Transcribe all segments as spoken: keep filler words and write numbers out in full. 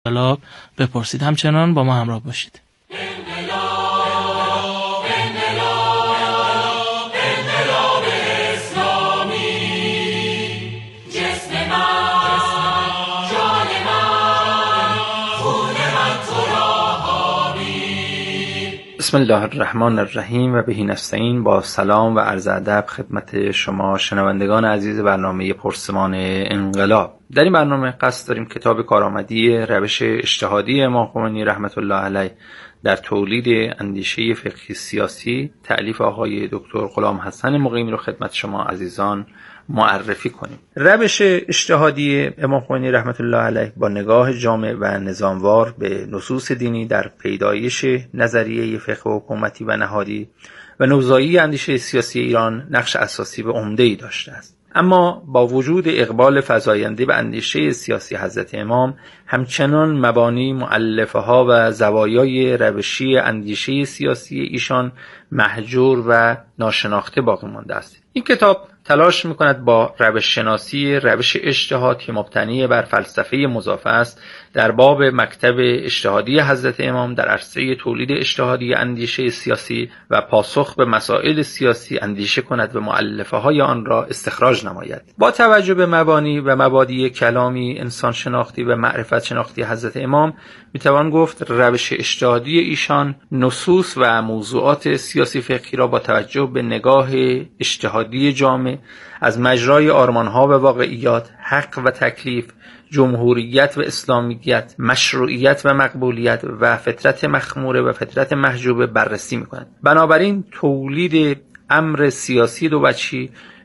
انقلاب بپرسید. همچنان با ما همراه باشید. بسم الله الرحمن الرحیم و بهی نستعین. با سلام و عرض ادب خدمت شما شنوندگان عزیز برنامه پرسمان انقلاب. در این برنامه قصد داریم کتاب کارآمدی روش اجتهادی امام خمینی رحمت الله علیه در تولید اندیشه فقهی سیاسی تألیف آقای دکتر غلام حسن مقیمی رو خدمت شما عزیزان معرفی کنیم. روش اجتهادی امام خمینی رحمت الله علیه با نگاه جامع و نظاموار به نصوص دینی در پیدایش نظریه فقه حکومتی و نهادی و نوزایی اندیشه سیاسی ایران نقش اساسی و عمده‌ای داشته است. اما با وجود اقبال فزاینده به اندیشه سیاسی حضرت امام، همچنان مبانی، مؤلفه ها و زوایای روشی اندیشه سیاسی ایشان محجور و ناشناخته باقی مانده است. این کتاب تلاش می‌کند با روش شناسی روش اجتهاد که مبتنی بر فلسفه مضافه است در باب مکتب اجتهادی حضرت امام در عرصه تولید اجتهادی اندیشه سیاسی و پاسخ به مسائل سیاسی اندیشه کند و مؤلفه های آن را استخراج نماید. با توجه به مبانی و مبادی کلامی انسان شناختی و معرفت شناختی حضرت امام، میتوان گفت روش اجتهادی ایشان نصوص و موضوعات سیاسی فقهی را با توجه به نگاه اجتهادی جامع از مجرای آرمانها و واقعیات، حق و تکلیف، جمهوریت و اسلامیت، مشروعیت و مقبولیت و فطرت مخموره و فطرت محجوبه بررسی می‌کند. بنابراین تولید امر سیاسی دو وجهی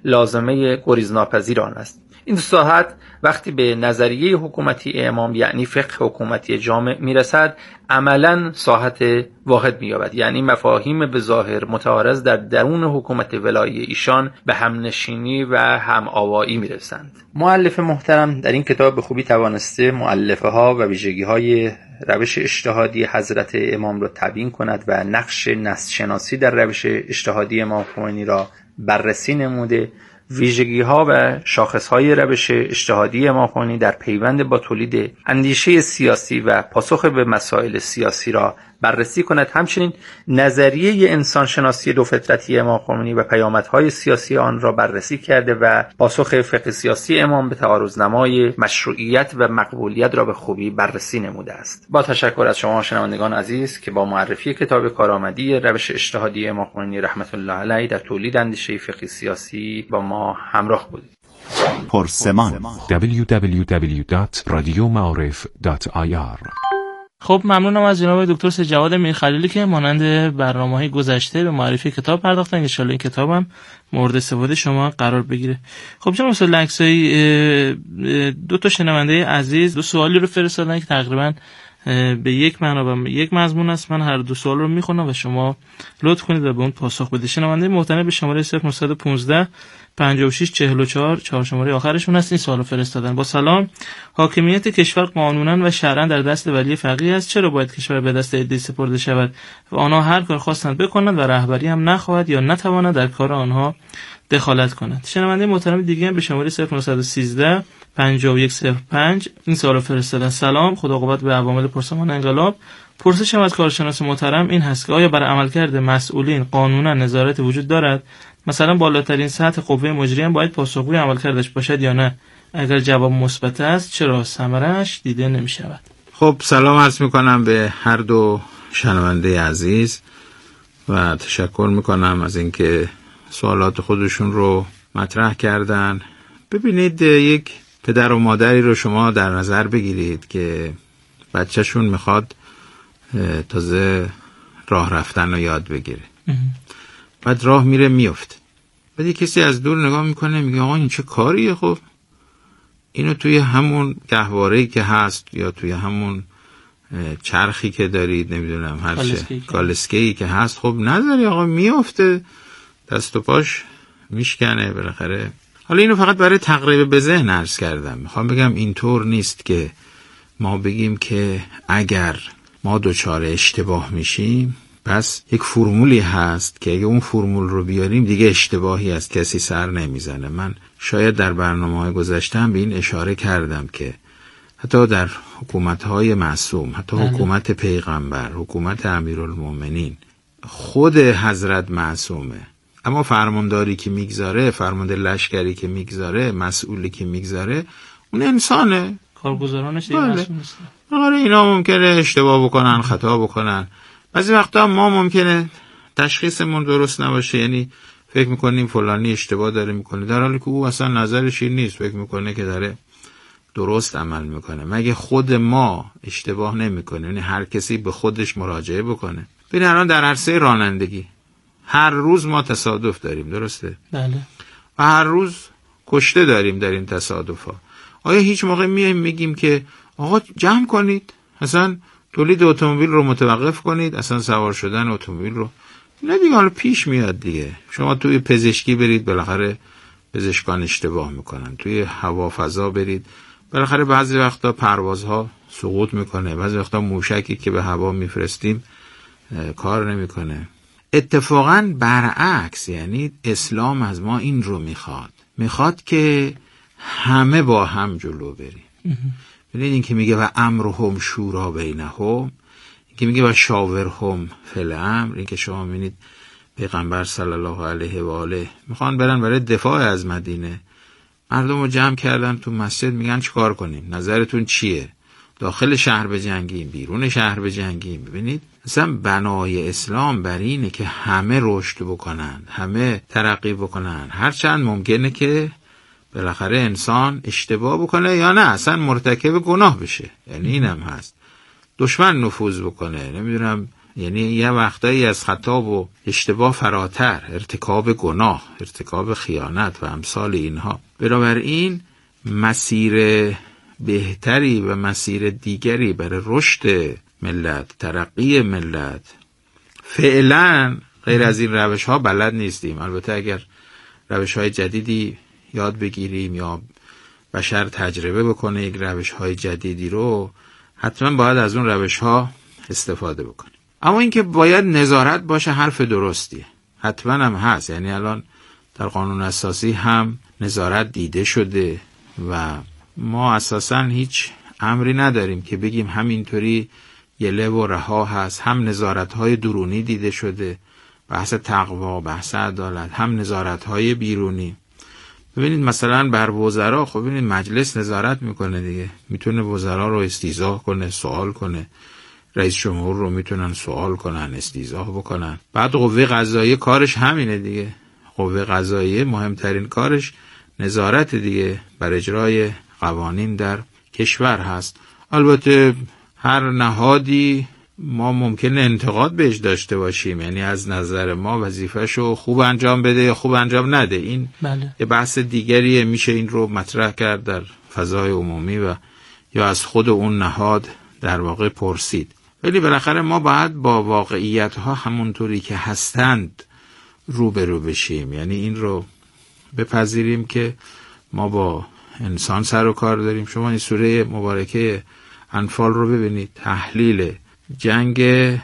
لازمه گریزناپذیر آن است. این ساحت وقتی به نظریه حکومتی امام یعنی فقه حکومتی جامع میرسد، عملاً ساحت واحد می‌یابد، یعنی مفاهیم به ظاهر متعارض در درون حکومت ولایی ایشان به همنشینی و هم‌آوایی میرسند. مؤلف محترم در این کتاب به خوبی توانسته مؤلفه ها و ویژگی های روش اجتهادی حضرت امام را تبیین کند و نقش نص‌شناسی در روش اجتهادی امام خمینی را بررسی نموده. ویژگی ها و شاخص های روش اجتهادی امام خمینی در پیوند با تولید اندیشه سیاسی و پاسخ به مسائل سیاسی را بررسی کند. همچنین نظریه انسان شناسی دو فطرتی امام خمینی و پیامدهای سیاسی آن را بررسی کرده و پاسخ فقه سیاسی امام به تعارض‌نمای مشروعیت و مقبولیت را به خوبی بررسی نموده است. با تشکر از شما شنوندگان عزیز که با معرفی کتاب کارآمدی روش اجتهادی امام خمینی رحمت الله علیه در تولید اندیشه فقه سیاسی با ما همراه بودید. پرسمان دبلیو دبلیو دبلیو دات رادیو معارف دات آی آر. خب ممنونم از جناب دکتر سید جواد میرخلیلی که مانند برنامه‌های گذشته به معرفی کتاب پرداختن. ان شاءالله این کتابم مورد استفاده شما قرار بگیره. خب جناب استاد لکسایی، دو تا شنونده عزیز دو سوالی رو فرستادن که تقریبا به یک معنا و یک مضمون است. من هر دو سوال رو میخونم و شما لطف کنید و به اون پاسخ بدید. شنونده محترم به شماره صفر نه یک پنج پنجاه و شش چهل و چهار چهار شماره آخرشون هست این سوالو فرستادن. با سلام، حاکمیت کشور قانونا و شرعا در دست ولی فقیه است. چرا باید کشور به دست عده‌ای سپرده شود و آنها هر کار خواستند بکنند و رهبری هم نخواهد یا نتواند در کار آنها دخالت کند؟ شنونده محترم دیگه هم به شماره صفر نه یک سه پنجاه و یک صفر پنج این سوالو فرستادن. سلام، خدا قوت به عوامل پرسمان انقلاب. پرسشم از کارشناس محترم این هست که آیا برای عملکرد مسئولین قانونا نظارت وجود دارد؟ مثلا بالاترین سطح قوه مجریه باید پاسخگوی عملکردش باشد یا نه؟ اگر جواب مثبت است چرا ثمره‌اش دیده نمی‌شود؟ خب سلام عرض می‌کنم به هر دو شنونده عزیز و تشکر می‌کنم از اینکه سوالات خودشون رو مطرح کردن. ببینید، یک پدر و مادری رو شما در نظر بگیرید که بچه‌شون میخواد تازه راه رفتن رو یاد بگیره. بعد راه میره میفته. بعد یک کسی از دور نگاه میکنه میگه آقا این چه کاریه؟ خب اینو توی همون گهواره‌ای که هست یا توی همون چرخی که دارید، نمیدونم هر چه کالسکه‌ای که هست، خب نذاری آقا میفته، دست و پاش میشکنه بالاخره. حالا اینو فقط برای تقریب به ذهن عرض کردم. میخوام بگم اینطور نیست که ما بگیم که اگر ما دوچار اشتباه میشیم پس یک فرمولی هست که اگه اون فرمول رو بیاریم دیگه اشتباهی از کسی سر نمیزنه. من شاید در برنامه‌های گذشتم به این اشاره کردم که حتی در حکومت‌های معصوم، حتی حکومت پیغمبر، حکومت امیرالمومنین، خود حضرت معصومه، اما فرمانداری که میگذاره، فرمانده لشکری که میگذاره، مسئولی که میگذاره، اون انسانه، کارگزارانش دیگه معصوم نیستن. آره اینا ممکنه اشتباه بکنن، خطا بکنن. بعضی وقتا ما ممکنه تشخیصمون درست نباشه، یعنی فکر میکنیم فلانی اشتباه داره میکنه، در حالی که او اصلا نظرش این نیست، فکر میکنه که داره درست عمل میکنه. مگه خود ما اشتباه نمیکنه؟ یعنی هر کسی به خودش مراجعه بکنه. ببین الان در عرصه رانندگی هر روز ما تصادف داریم، درسته؟ بله. و هر روز کشته داریم در این تصادف‌ها. آیا هیچ موقع میایم میگیم که آقا جمع کنید، اصلا تولید اتومبیل رو متوقف کنید، اصلا سوار شدن اتومبیل رو؟ نه دیگه، حالا پیش میاد دیگه. شما توی پزشکی برید، بالاخره پزشکان اشتباه میکنن. توی هوا فضا برید، بالاخره بعضی وقتا پروازها سقوط میکنه، بعضی وقتا موشکی که به هوا میفرستیم کار نمیکنه. اتفاقا برعکس، یعنی اسلام از ما این رو میخواد، میخواد که همه با هم جلو بریم. ببینید این که میگه و امرهم شورا بینهم، این که میگه و شاورهم فی الامر، این که شما میبینید پیغمبر صلی الله علیه و آله میخوان برن برای دفاع از مدینه، مردم رو جمع کردن تو مسجد، میگن چیکار کنیم، نظرتون چیه، داخل شهر بجنگیم، بیرون شهر بجنگیم؟ ببینید اصلا بنای اسلام بر اینه که همه رشد بکنن، همه ترقی بکنن، هرچند ممکنه که بالاخره انسان اشتباه بکنه یا نه اصلا مرتکب گناه بشه، یعنی اینم هست، دشمن نفوذ بکنه، نمیدونم، یعنی یه وقتایی از خطا و اشتباه فراتر، ارتکاب گناه، ارتکاب خیانت و امثال اینها. بنابراین مسیر بهتری و مسیر دیگری برای رشد ملت، ترقی ملت، فعلا غیر از این روش ها بلد نیستیم. البته اگر روش های جدیدی یاد بگیریم یا بشر تجربه بکنه یک روش های جدیدی رو، حتما باید از اون روش ها استفاده بکنیم. اما اینکه باید نظارت باشه حرف درستیه، حتما هم هست. یعنی الان در قانون اساسی هم نظارت دیده شده و ما اساساً هیچ امری نداریم که بگیم همینطوری یله و رها هست. هم نظارت‌های درونی دیده شده، بحث تقوا، بحث عدالت، هم نظارت‌های بیرونی. ببینید مثلا بر وزرا، خب ببینید مجلس نظارت میکنه دیگه، میتونه وزرا رو استیضاح کنه، سوال کنه، رئیس جمهور رو میتونن سوال کنن، استیضاح بکنن. بعد قوه قضاییه کارش همینه دیگه، قوه قضاییه مهمترین کارش نظارت دیگه بر اجرای قوانین در کشور هست. البته هر نهادی ما ممکنه انتقاد بهش داشته باشیم، یعنی از نظر ما وظیفه‌شو خوب انجام بده یا خوب انجام نده، این بله. یه بحث دیگریه، میشه این رو مطرح کرد در فضای عمومی و یا از خود اون نهاد در واقع پرسید. ولی بالاخره ما باید با واقعیت‌ها همونطوری که هستند روبرو بشیم، یعنی این رو بپذیریم که ما با انسان سر و کار داریم. شما این سوره مبارکه انفال رو ببینید، تحلیل جنگ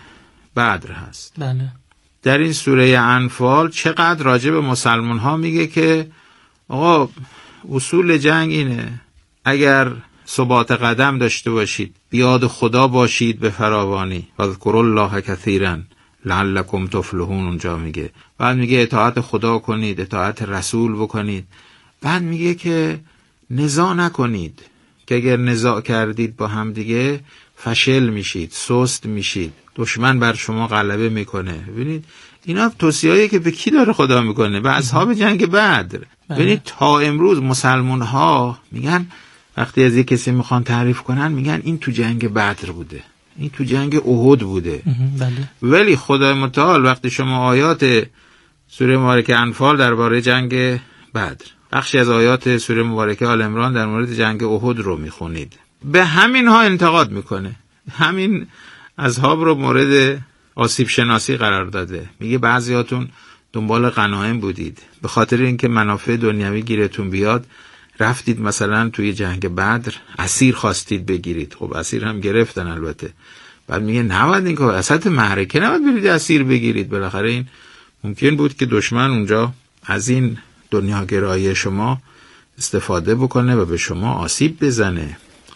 بدر هست. بله. در این سوره انفال چقدر راجع به مسلمان ها میگه که آقا اصول جنگ اینه، اگر ثبات قدم داشته باشید، بیاد خدا باشید به فراوانی، واذکروا الله کثیرا لعلکم تفلحون، اونجا میگه. بعد میگه اطاعت خدا کنید، اطاعت رسول بکنید. بعد میگه که نزاع نکنید، که اگر نزاع کردید با هم دیگه فشل میشید، سست میشید، دشمن بر شما غلبه میکنه. ببینید اینا توصیه‌ای که به کی داره خدا میکنه؟ به اصحاب جنگ بدر. ببینید تا امروز مسلمان ها میگن، وقتی از یک کسی میخوان تعریف کنن میگن این تو جنگ بدر بوده، این تو جنگ احد بوده. بله. ولی خدای متعال وقتی شما آیات سوره مبارکه انفال درباره جنگ بدر، بخشی از آیات سوره مبارکه آل عمران در مورد جنگ احد رو میخونید، به همین ها انتقاد میکنه، همین اصحاب رو مورد آسیب شناسی قرار داده. میگه بعضیاتون دنبال غنایم بودید، به خاطر اینکه منافع دنیوی گیرتون بیاد رفتید مثلا توی جنگ بدر اسیر خواستید بگیرید. خب اسیر هم گرفتن البته. بعد میگه نباید این که وسط معرکه نباید برید اسیر بگیرید. بالاخره این ممکن بود که دشمن اونجا از این دنیاگرایی شما استفاده بکنه و به شما آسیب بزنه.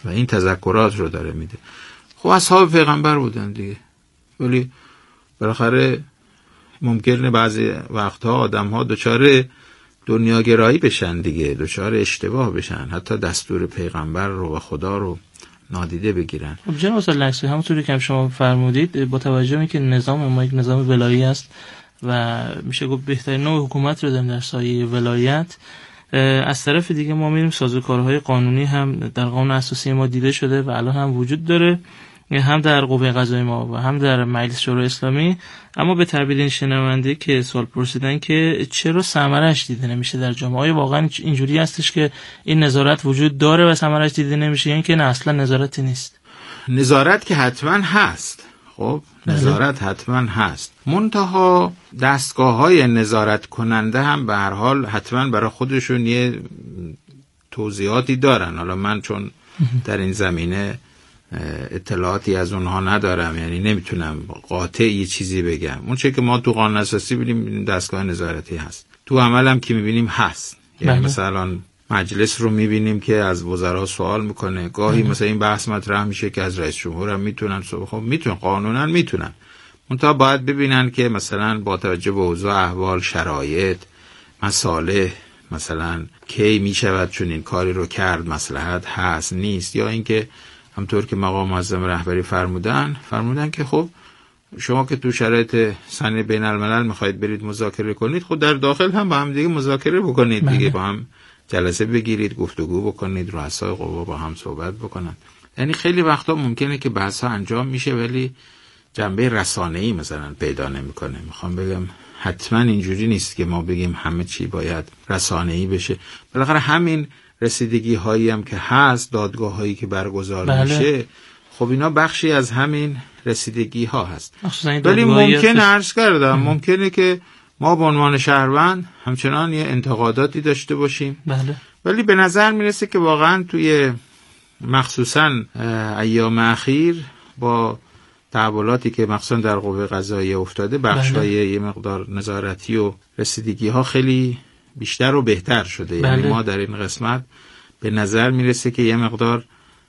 و این تذکرات رو داره میده. خب اصحاب پیغمبر بودن دیگه، ولی بالاخره ممکنه بعضی وقتها آدم ها دچار دنیاگرایی بشن دیگه، دچار اشتباه بشن، حتی دستور پیغمبر رو و خدا رو نادیده بگیرن. خب جناب استاد لکسی، همونطوری که شما فرمودید، با توجه به که نظام ما یک نظام ولایی است و میشه گفت بهترین نوع حکومت رو داریم در سایه ولایت، از طرف دیگه ما میریم سازوکارهای قانونی هم در قانون اساسی ما دیده شده و الان هم وجود داره، هم در قوه قضاییه ما و هم در مجلس شورای اسلامی. اما به تعبیر این شنونده که سوال پرسیدن که چرا ثمرش دیده نمیشه در جامعه، آیا واقعا اینجوری هستش که این نظارت وجود داره و ثمرش دیده نمیشه، یا اینکه نه اصلا نظارتی نیست؟ نظارت که حتما هست، خب نظارت حتما هست، منتها دستگاه‌های نظارت کننده هم به هر حال حتما برای خودشون یه توضیحاتی دارن. حالا من چون در این زمینه اطلاعاتی از اونها ندارم، یعنی نمیتونم قاطع یه چیزی بگم. اون چیزی که ما تو قانون اساسی ببینیم دستگاه نظارتی هست، تو عمل هم که میبینیم هست. یعنی مثلا مجلس رو میبینیم که از وزرا سوال میکنه، گاهی بله. مثلا این بحث مطرح میشه که از رئیس جمهور هم میتونن، خب میتونن، قانونا میتونن، منتها باید ببینن که مثلا با توجه به اوضاع احوال، شرایط، مصالح، مثلا کی میشود چون این کاری رو کرد، مصلحت هست نیست، یا اینکه همطور که مقام معظم رهبری فرمودن فرمودن که خب شما که تو شرایط سنی بین الملل میخواید برید مذاکره کنید، خب در داخل هم با هم دیگه مذاکره بکنید دیگه، با هم جلسه بگیرید، گفتگو بکنید، رؤسای قوا با هم صحبت بکنن. یعنی خیلی وقتا ممکنه که بحثا انجام میشه ولی جنبه رسانه‌ای مثلا پیدا نمیکنه. میخوام بگم حتما اینجوری نیست که ما بگیم همه چی باید رسانه‌ای بشه. بالاخره همین رسیدگی هایی هم که هست، دادگاه هایی که برگزار بله. میشه، خب اینا بخشی از همین رسیدگی ها هست. ولی ممکنه عرض کردم ممکنه که ما به عنوان شهروند همچنان یه انتقاداتی داشته باشیم بله. ولی به نظر میرسه که واقعا توی مخصوصا ایام اخیر با تحولاتی که مخصوصا در قوه قضاییه افتاده، بخشای بله. یه مقدار نظارتی و رسیدگی ها خیلی بیشتر و بهتر شده. بله. یعنی ما در این قسمت به نظر میرسه که یه مقدار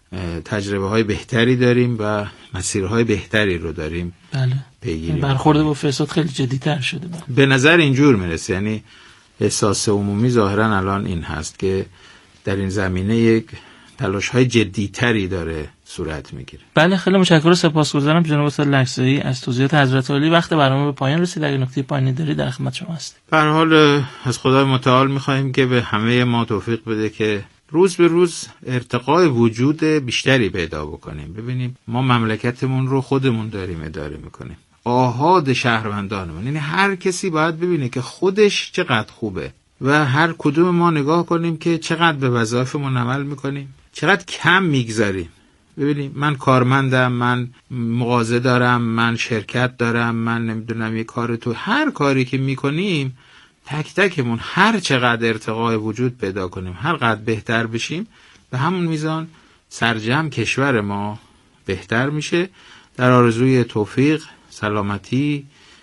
تجربه های بهتری داریم و مسیرهای بهتری رو داریم بله. پیگیری برخورد با فساد خیلی جدی‌تر شده. بله. به نظر اینجور میرسه، یعنی احساس عمومی ظاهرا الان این هست که در این زمینه یک تلاش های جدی‌تری داره صورت میگیره. بله، خیلی متشکرم، سپاسگزارم جناب استاد لکزایی از توضیحات حضرت عالی. وقت برنامه به پایان رسید. اگه نکته پایانی داری در خدمت شما هستیم. به هر حال از خدای متعال می‌خوایم که به همه ما توفیق بده که روز به روز ارتقای وجود بیشتری پیدا بکنیم. ببینیم ما مملکتمون رو خودمون داریم اداره میکنیم، آحاد شهروندانمون، یعنی هر کسی باید ببینه که خودش چقدر خوبه و هر کدوم ما نگاه کنیم که چقدر به وظایفمون عمل میکنیم، چقدر کم میگذاریم. ببینیم من کارمندم، من مغازه دارم، من شرکت دارم، من نمیدونم یه کار، تو هر کاری که میکنیم تک تکمون هر چقدر ارتقای وجود پیدا کنیم، هر قدر بهتر بشیم، به همون میزان سرجم کشور ما بهتر میشه. در آرزوی توفیق، سلامتی،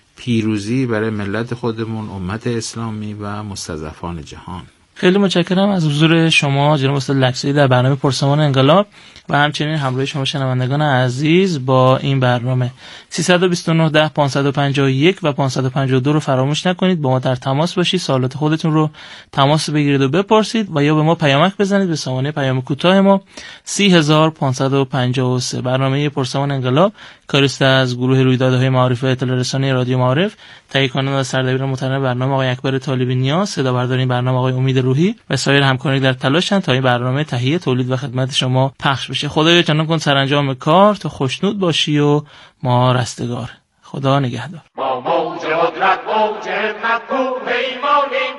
پیروزی برای ملت خودمون، امت اسلامی و مستضعفان جهان. خیلی متشکرم از حضور شما جناب استاد لکزایی در برنامه پرسمان انقلاب و همچنین همراه شما شنوندگان عزیز با این برنامه. سیصد و بیست و نه ده پانصد و پنجاه و یک و پانصد و پنجاه و دو رو فراموش نکنید، با ما در تماس باشید، سوالات خودتون رو تماس بگیرید و بپرسید و یا به ما پیامک بزنید به سامانه پیام کوتاه ما سی هزار و پانصد و پنجاه و سه. برنامه پرسمان انقلاب کاریست از گروه رویدادهای معارف اطلاع رسانی رادیو معارف، تهیه کننده و سردبیر محترم برنامه آقای اکبر طالبی نیاز، صدا بردار این برنامه آقای امید روحی و سایر همکاران در تلاشن تا این برنامه تهیه، تولید و خدمت شما پخش بشه. خدایا جانم کن سرانجام کار، تو خوشنود باشی و ما رستگار. خدا نگهدار. ما موج قدرت، موج همت، کوه ایمانیم،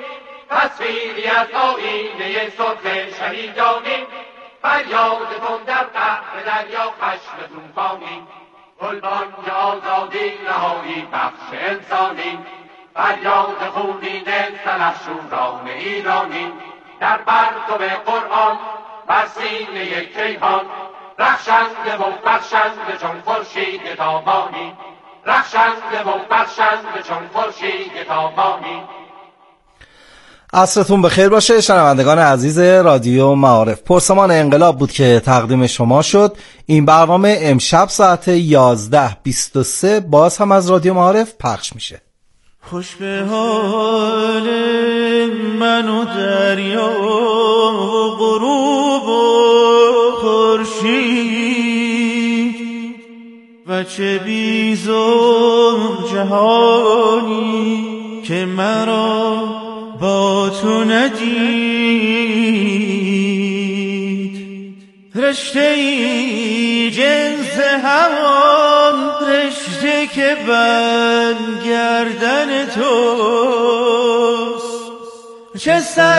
تصویری از آینه سرخ شهیدانیم، فریادتون در قعر دریا خشم طوفانیم، گلبانگ آزادی رهایی بخش انسانیم، فریاد خونین سلحشوران ایرانیم، در پرتو قرآن بر سینه کیهان رخشنده و بخشنده چون خورشید تابانی، رخشنده و بخشنده چون خورشید تابانی. عصرتون بخیر باشه شنوندگان عزیز رادیو معارف. پرسمان انقلاب بود که تقدیم شما شد. این برنامه امشب ساعت یازده بیست و سه باز هم از رادیو معارف پخش میشه. خوش به حال من و دریا و غروب و خورشید و چه بیزم جهانی که مرا با تو ندید. رشته ای جنس همان رشته که بند گردن توست. چه سر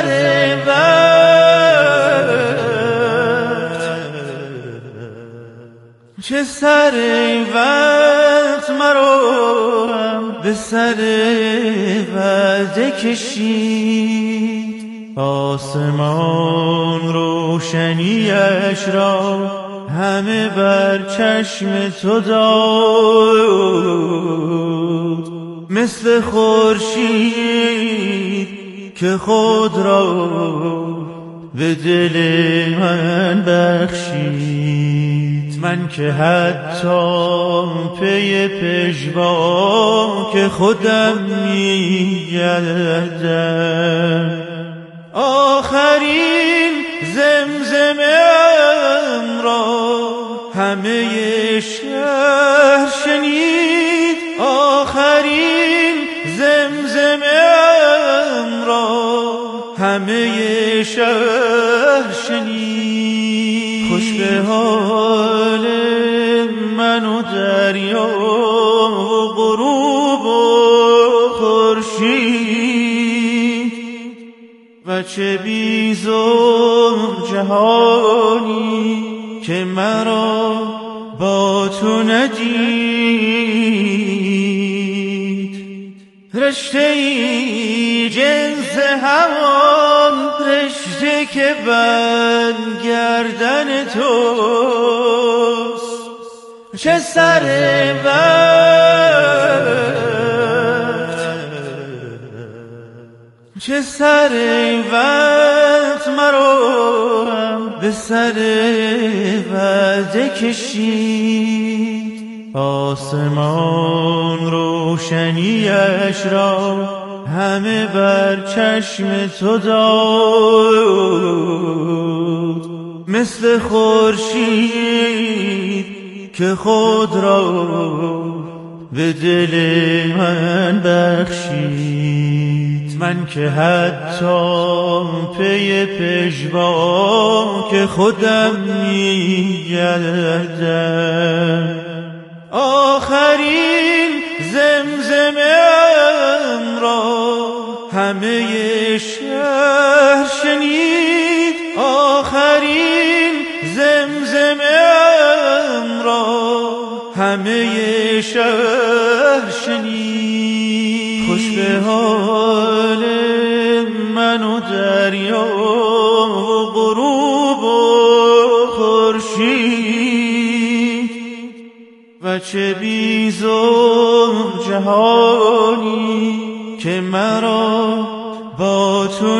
وقت چه سر وقت مرا به سر وعده کشید. آسمان روشنیش را همه بر چشم تو داد. مثل خورشید که خود را به دل من بخشید. من که حتی پی پژوا که خودم می‌گردم. آخرین زمزمه‌ام را همه شهر شنید. آخرین زمزمه‌ام را همه شهر شنید. خوش به حال من و دریا و غروب و خورشید و چه بیزم جهانی که مرا با تو ندید. رشته ای جنس همان رشته که بند گردن توست. چه سر وقت چه سر وقت مرا به سر وعده کشید. آسمان روشنیش را همه بر چشم تو داد. مثل خورشید که خود را به دل من بخشید. من که حتی پی پژوا که خودم می‌گردم. آخرین زمزمه‌ام را همه شهر شنید. آخرین زمزمه‌ام را همه شهر شنید. خوش به حال من و دریا و غروب و خورشید و چه بیزم جهانی که مرا با تو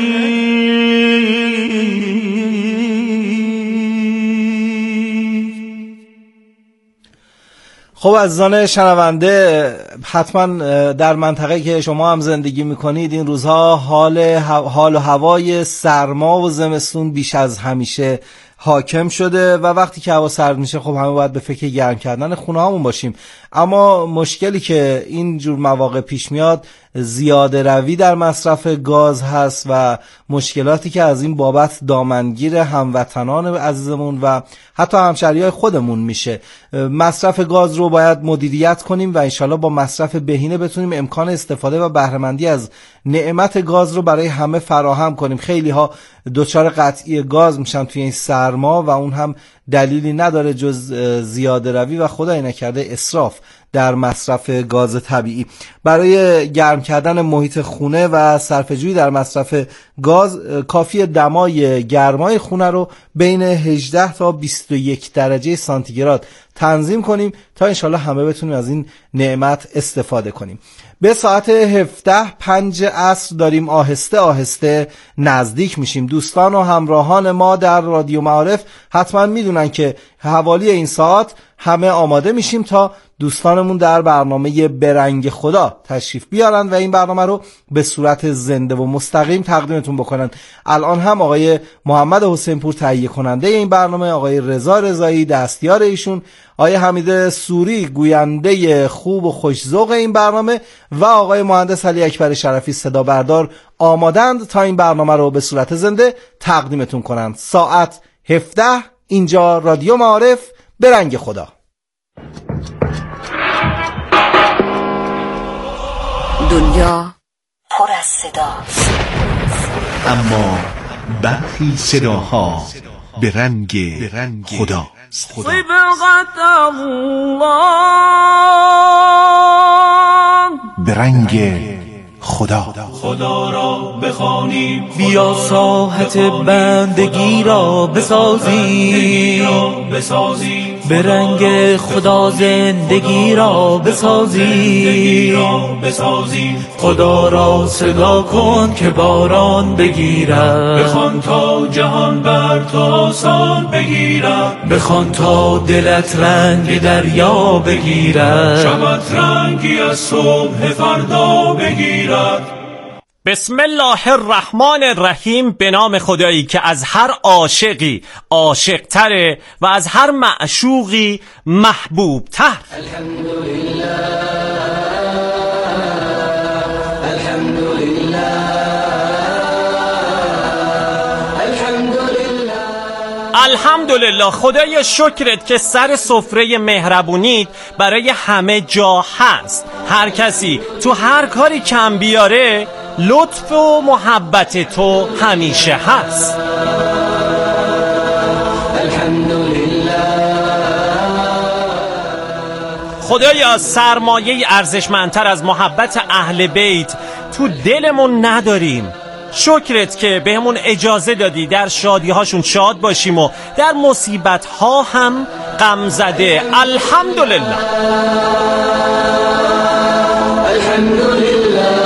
ندید. خب عزیزان شنونده، حتما در منطقه که شما هم زندگی میکنید این روزها حال حال و هوای سرما و زمستون بیش از همیشه حاکم شده و وقتی که هوا سرد میشه خب همه باید به فکر گرم کردن خونه هامون باشیم. اما مشکلی که این جور مواقع پیش میاد زیاده روی در مصرف گاز هست و مشکلاتی که از این بابت دامنگیر هموطنان عزیزمون و حتی همشهریای خودمون میشه. مصرف گاز رو باید مدیریت کنیم و انشالله با مصرف بهینه بتونیم امکان استفاده و بهره‌مندی از نعمت گاز رو برای همه فراهم کنیم. خیلی ها دچار قطعی گاز میشن توی این سرما و اون هم دلیلی نداره جز زیاده روی و خدای نکرده اسراف در مصرف گاز طبیعی. برای گرم کردن محیط خونه و صرفه‌جویی در مصرف گاز کافی دمای گرمای خونه رو بین هجده تا بیست و یک درجه سانتیگراد تنظیم کنیم تا انشالله همه بتونیم از این نعمت استفاده کنیم. به ساعت هفده پنج عصر داریم آهسته آهسته نزدیک میشیم. دوستان و همراهان ما در رادیو معارف حتما میدونن که حوالی این ساعت همه آماده میشیم تا دوستانمون در برنامه برنگ خدا تشریف بیارن و این برنامه رو به صورت زنده و مستقیم تقدیمتون بکنن. الان هم آقای محمد حسین پور تهیه کننده این برنامه، آقای رضا رضایی دستیار ایشون، آقای حمید سوری گوینده خوب و خوش‌ذوق این برنامه و آقای مهندس علی اکبر شرفی صدا بردار آمادند تا این برنامه رو به صورت زنده تقدیمتون کنند. ساعت هفده، اینجا رادیو معارف برنگ خدا. دنیا پر از صداست، اما برخی صداها به رنگ خدا. صبغت الله به رنگ خدا. خدا را بخوانیم، بیا ساحت بندگی را بسازیم، به رنگ خدا زندگی را بسازیم. خدا را صدا کن که باران بگیرد، بخوان تا جهان بر تو آسان بگیرد، بخوان تا دلت رنگ دریا بگیرد، شبت رنگی از صبح فردا بگیرد. بسم الله الرحمن الرحیم. به نام خدایی که از هر عاشقی عاشق تره و از هر معشوقی محبوب تر. الحمدلله الحمدلله الحمدلله الحمدلله. خدای شکرت که سر سفره مهربونیت برای همه جا هست. هر کسی تو هر کاری کم بیاره، لطف و محبت تو همیشه هست. خدایا سرمایه ارزشمندتر از محبت اهل بیت تو دلمون نداریم. شکرت که بهمون اجازه دادی در شادی هاشون شاد باشیم و در مصیبت ها هم غم زده. الحمدلله الحمدلله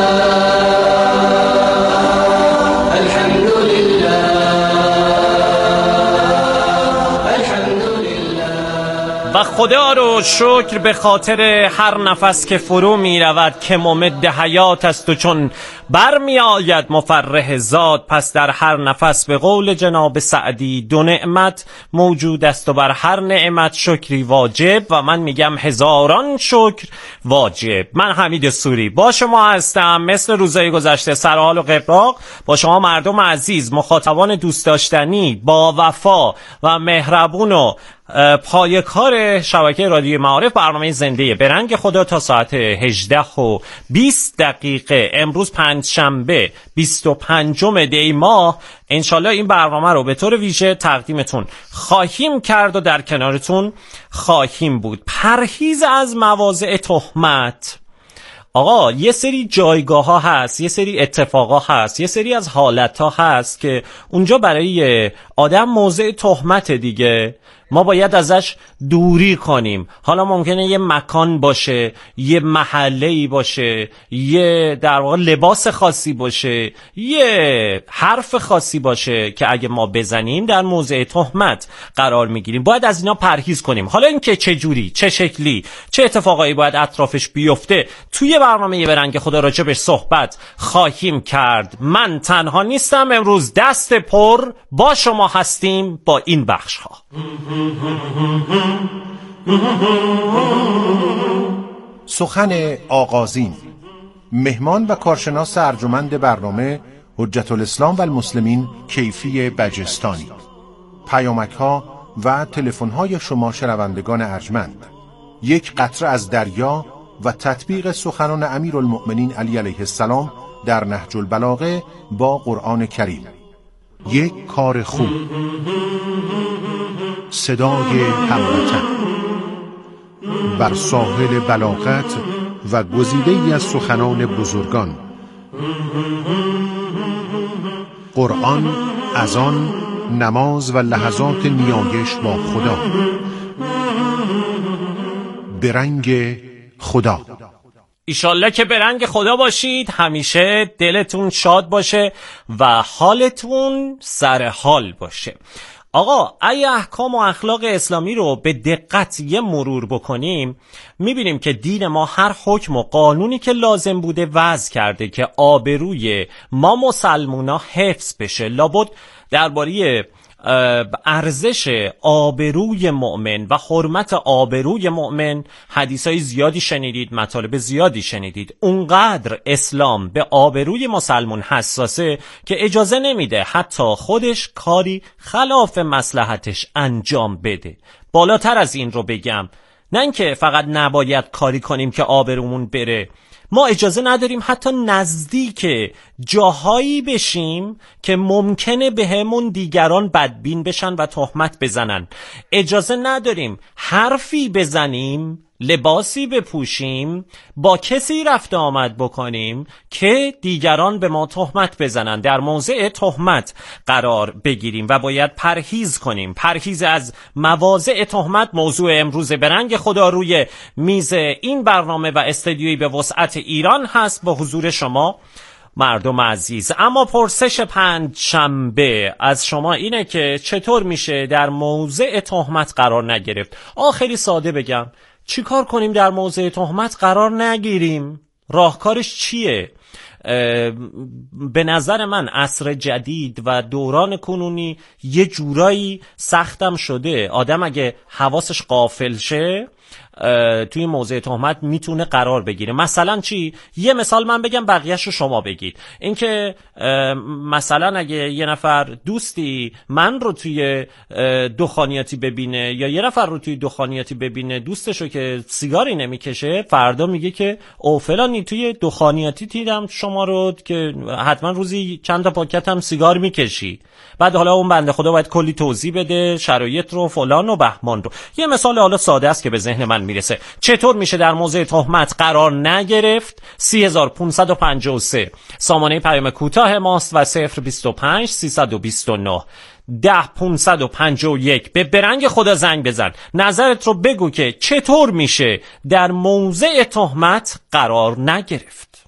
و خدا رو شکر به خاطر هر نفس که فرو می رود که ممد حیات است و چون بر می آید مفرح ذات. پس در هر نفس به قول جناب سعدی دو نعمت موجود است و بر هر نعمت شکری واجب و من میگم هزاران شکر واجب. من حمید سوری با شما هستم مثل روزهای گذشته، سرحال و قبراق با شما مردم عزیز، مخاطبان دوست داشتنی، با وفا و مهربون و پایه‌کار شبکه رادیو معارف. برنامه زنده برنگ خدا تا ساعت هجده و بیست دقیقه امروز پنج شنبه بیست و پنجم دی ماه انشالله این برنامه رو به طور ویژه تقدیمتون خواهیم کرد و در کنارتون خواهیم بود. پرهیز از مواضع تهمت. آقا یه سری جایگاه ها هست، یه سری اتفاقا هست، یه سری از حالت ها هست که اونجا برای آدم موضع تهمت دیگه، ما باید ازش دوری کنیم. حالا ممکنه یه مکان باشه، یه محله‌ای باشه، یه در واقع لباس خاصی باشه، یه حرف خاصی باشه که اگه ما بزنیم در موضع تهمت قرار میگیریم. باید از اینا پرهیز کنیم. حالا اینکه چه جوری، چه شکلی، چه اتفاقایی باید اطرافش بیفته توی برنامه برنگ خدا راجبش صحبت خواهیم کرد. من تنها نیستم، امروز دست پر با شما هستیم با این بخش ها. سخن آغازین. مهمان و کارشناس ارجمند برنامه حجت الاسلام و المسلمین کیفی بجستانی. پیامک ها و تلفن های شما شنوندگان ارجمند. یک قطره از دریا و تطبیق سخنان امیرالمؤمنین علی علیه السلام در نهج البلاغه با قرآن کریم. یک کار خوب. صدای هموطن بر ساحل بلاغت و گزیده‌ای از سخنان بزرگان. قرآن، اذان، نماز و لحظات نیایش با خدا. به رنگ خدا. ایشالله که به رنگ خدا باشید، همیشه دلتون شاد باشه و حالتون سر حال باشه. آقا اگه احکام و اخلاق اسلامی رو به دقت یه مرور بکنیم، میبینیم که دین ما هر حکم و قانونی که لازم بوده وضع کرده که آبروی ما مسلمونا حفظ بشه. لابد درباره ارزش آبروی مؤمن و حرمت آبروی مؤمن حدیثای زیادی شنیدید، مطالب زیادی شنیدید. اونقدر اسلام به آبروی مسلمان حساسه که اجازه نمیده حتی خودش کاری خلاف مصلحتش انجام بده. بالاتر از این رو بگم، نه اینکه فقط نباید کاری کنیم که آبرومون بره، ما اجازه نداریم حتی نزدیک جاهایی بشیم که ممکنه به همون دیگران بدبین بشن و تهمت بزنن. اجازه نداریم حرفی بزنیم، لباسی بپوشیم، با کسی رفت آمد بکنیم که دیگران به ما تهمت بزنن، در موضع تهمت قرار بگیریم و باید پرهیز کنیم. پرهیز از مواضع تهمت موضوع امروز به رنگ خدا روی میز این برنامه و استدیویی به وسعت ایران هست با حضور شما مردم عزیز. اما پرسش پنج شنبه از شما اینه که چطور میشه در موضع تهمت قرار نگرفت؟ آخری ساده بگم، چی کار کنیم در موضع تهمت قرار نگیریم؟ راهکارش چیه؟ به نظر من عصر جدید و دوران کنونی یه جورایی سختم شده. آدم اگه حواسش غافل شه توی موضع تهمت میتونه قرار بگیره. مثلا چی؟ یه مثال من بگم بقیه‌ش رو شما بگید. اینکه مثلا اگه یه نفر دوستی من رو توی دخانیاتی ببینه یا یه نفر رو توی دخانیاتی ببینه دوستشو که سیگاری نمیکشه، فردا میگه که او فلانی توی دخانیاتی دیدم شما رو که حتما روزی چند تا پاکت هم سیگار میکشی. بعد حالا اون بنده خدا باید کلی توضیح بده شرایط رو فلان و بهمان رو. یه مثال حالا ساده است که به ذهن من میرسه. چطور میشه در موضع تهمت قرار نگرفت؟ سه هزار و پانصد و پنجاه و سه سامانه پیام کوتاه ماست و صفر بیست و پنج سیصد و بیست و نه ده پانصد و پنجاه و یک به برنگ خدا زنگ بزن. نظرت رو بگو که چطور میشه در موضع تهمت قرار نگرفت.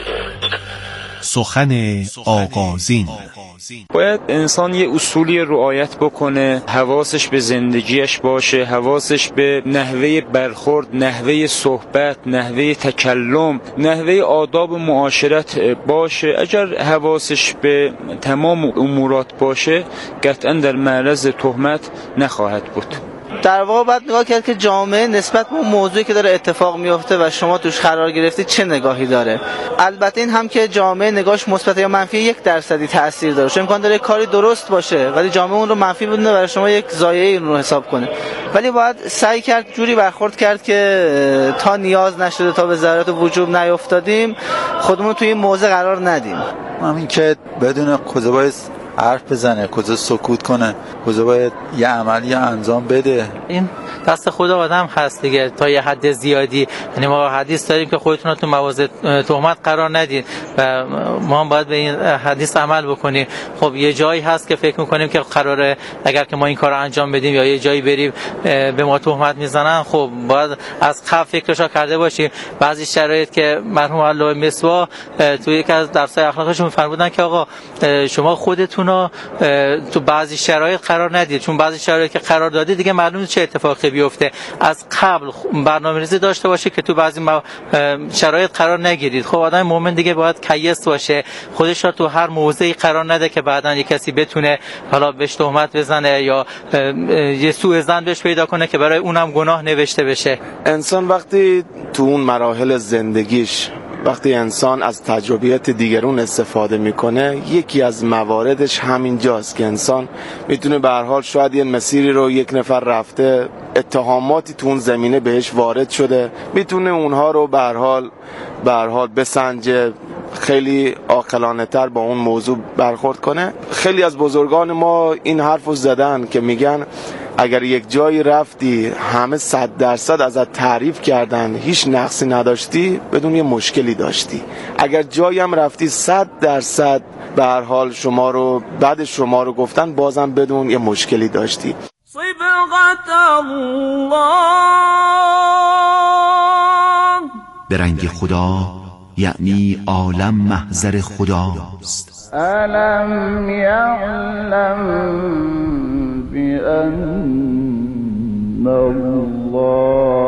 سخن آغازین. باید انسان یه اصولی رعایت بکنه، حواسش به زندگیش باشه، حواسش به نحوه برخورد، نحوه صحبت، نحوه تکلم، نحوه آداب معاشرت باشه. اگر حواسش به تمام امورات باشه قطعا در معرض تهمت نخواهد بود. در واقع باید نگاه کرد که جامعه نسبت به موضوعی که داره اتفاق میفته و شما توش قرار گرفتی چه نگاهی داره. البته این هم که جامعه نگاهش مثبت یا منفی یک درصدی تاثیر داره. چون امکان داره کاری درست باشه ولی جامعه اون رو منفی بدونه و شما یک ضایعه اون رو حساب کنه. ولی باید سعی کرد جوری برخورد کرد که تا نیاز نشده، تا به ضرورت وجوب نیافتادیم، خودمون توی این موضع قرار ندیم. همین که بدون کجا باید حرف بزنه، کجا سکوت کنه، کجا باید یه عملی انجام بده. این دست خدا آدم هست دیگه تا یه حد زیادی. یعنی ما حدیث داریم که خودتون رو تو مواضع تهمت قرار ندید و ما هم باید به این حدیث عمل بکنیم. خب یه جایی هست که فکر میکنیم که قراره اگر که ما این کار رو انجام بدیم یا یه جایی بریم به ما تهمت میزنن، خب باید از قبل فکرشو کرده باشیم. بعضی شرایط که مرحوم علامه مصباح توی یکی از درس‌های اخلاقشون فرمودن که آقا شما خودتون رو تو بعضی شرایط قرار ندید، چون بعضی شرایط که قرار دادید دیگه معلومه چه اتفاقی بیفته. از قبل برنامه‌ریزی داشته باشه که تو بعضی شرایط قرار نگیرید. خب آدم مؤمن دیگه باید کیس باشه، خودش رو تو هر موضعی قرار نده که بعداً یه کسی بتونه حالا بهش تهمت بزنه یا یه سوء ظن بهش پیدا کنه که برای اونم گناه نوشته بشه. انسان وقتی تو اون مراحل زندگیش، وقتی انسان از تجربیات دیگرون استفاده میکنه، یکی از مواردش همین جاست که انسان میتونه به هر حال شاید یه مسیری رو یک نفر رفته، اتهاماتی تو اون زمینه بهش وارد شده، میتونه اونها رو به هر حال به هر حال بسنجه، خیلی عاقلانه تر با اون موضوع برخورد کنه. خیلی از بزرگان ما این حرفو زدن که میگن اگر یک جایی رفتی همه صد درصد ازت تعریف کردن، هیچ نقصی نداشتی، بدون یه مشکلی داشتی. اگر جایی هم رفتی صد درصد به هر حال شما رو بعد شما رو گفتن، بازم بدون یه مشکلی داشتی. صبغت الله به رنگ خدا یعنی عالم محضر خداست. الم یعلم بأن الله